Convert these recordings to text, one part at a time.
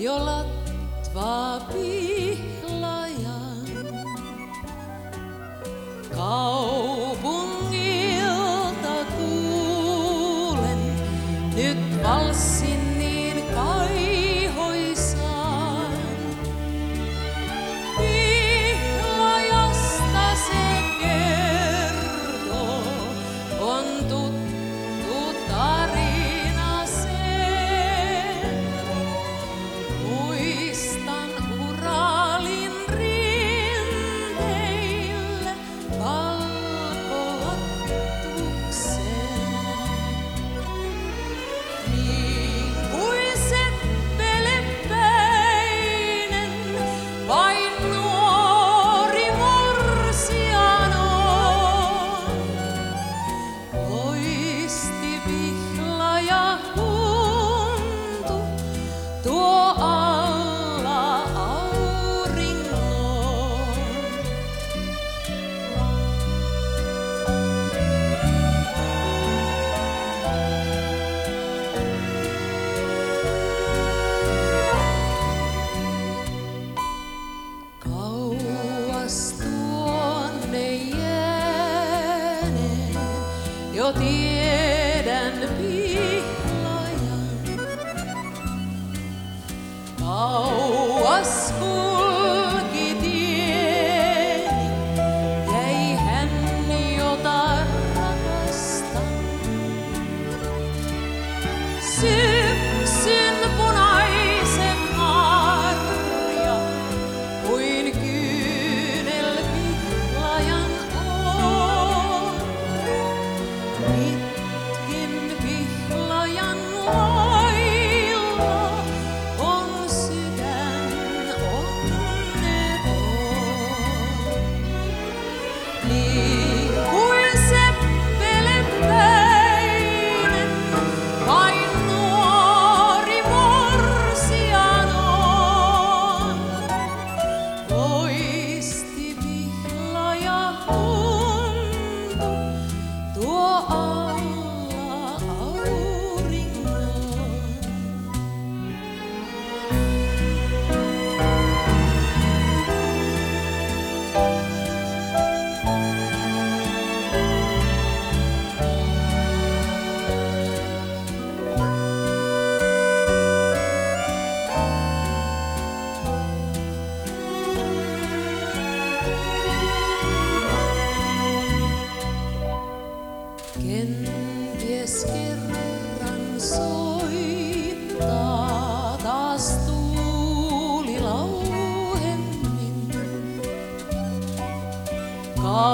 jo Latva Pihlajan. Kaupungilta kuulen nyt valssin niin kaihoisaan. Pihlajasta se kertoo, on tuttu tarina se. Muistan Uralin rinteille valkolattuksen. Niin kuin seppelepäinen vain nuori morsian on. Loisti Pihlaja huntu tuo alla auringon. Kauas tuonne jääneen jo tiedän Pihlajan. Kauas kulki tieni, jäi hän jota rakastan. Syksyn punaisen marja kuin kyynel Pihlajan on. Pitkin Pihlajan lailla on sydän onneton. Niin kuin seppelepäinen vain nuori morsian on. Loisti Pihlaja huntu tuo alla auringon. Kenties kerran soittaa taas tuuli lauhemmin.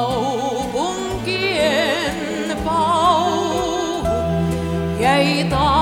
Kaupunkien pauhu jäi taas